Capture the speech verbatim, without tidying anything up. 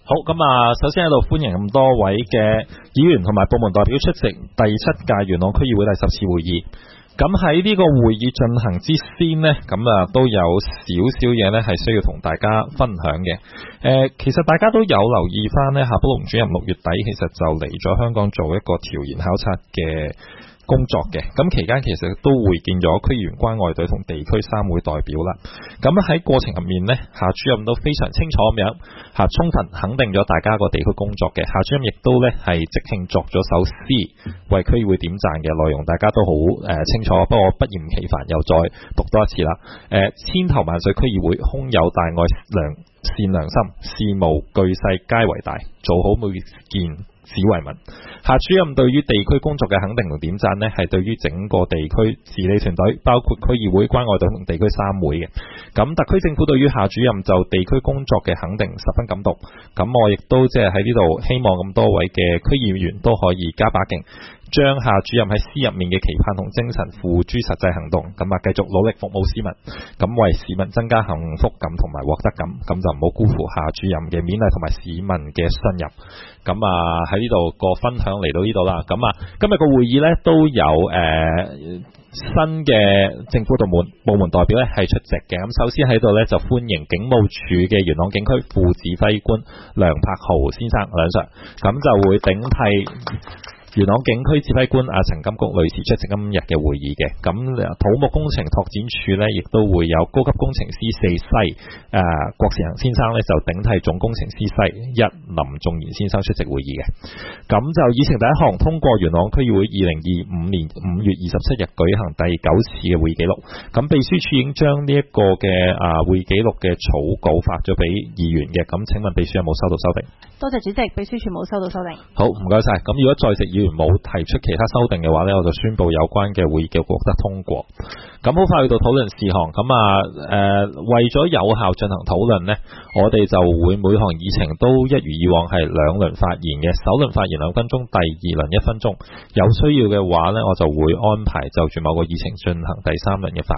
好，咁啊，首先喺度歡迎咁多位嘅議員同埋部門代表出席第七屆元朗區議會第十次會議。咁喺呢個會議進行之先呢，咁啊都有少少嘢呢係需要同大家分享嘅。誒、呃，其實大家都有留意翻呢，夏寶龍主任六月底其實就嚟咗香港做一個調研考察嘅工作嘅，咁期間其實都會見咗區議員關愛隊同地區三會代表啦。咁喺過程入面呢，夏主任都非常清楚咁樣吓，充分肯定咗大家個地區工作嘅。夏主任亦都呢係即興作咗首詩為區議會點讚嘅，內容大家都好誒、呃、清楚，不過不厭其煩又再讀多一次啦。誒、呃，千頭萬緒區議會，空有大愛良善良心，事務巨細皆為大，做好每件只為民。夏主任對於地區工作嘅肯定同點讚呢，係對於整個地區治理團隊，包括區議會、關愛隊同地區三會嘅。咁特區政府對於夏主任就地區工作嘅肯定十分感動。咁我亦都即係喺呢度希望咁多位嘅區議員都可以加把勁，將夏主任喺詩入面嘅期盼同精神付諸實際行動。咁啊，繼續努力服務市民，咁為市民增加幸福感同埋獲得感。咁就唔好辜負夏主任嘅勉勵同埋市民嘅信任。咁啊喺呢度個分享嚟到呢度啦。咁啊今日個會議呢都有誒、呃、新嘅政府部門部門代表呢係出席嘅。咁首先喺度呢就歡迎警務處嘅元朗警區副指揮官梁柏豪先生梁 Sir， 咁就會頂替元朗警區指揮官阿陳金菊女士出席今日嘅會議嘅。咁土木工程拓展署呢亦都會有高級工程師四西誒郭士恒先生呢就頂替總工程師西一林仲賢先生出席會議嘅。咁就議程第一項，通過元朗區議會二零二五年五月二十七日舉行第九次嘅會議記錄。咁秘書處已經將呢一個嘅啊會議記錄嘅草稿發咗俾議員嘅。咁請問秘書有冇收到修訂？ 多謝主席，秘書處冇收到修訂。 好，唔該晒。咁如果在席議員冇提出其他修訂嘅話呢，我就宣布有關嘅會議記錄獲得通過。咁好快去到討論事項。咁啊誒為咗有效進行討論呢，我哋就會每項議程都一如以往係兩輪發言嘅，首輪發言兩分鐘，第二輪一分鐘。有需要嘅話呢，我就會安排就住某個議程進行第三輪嘅發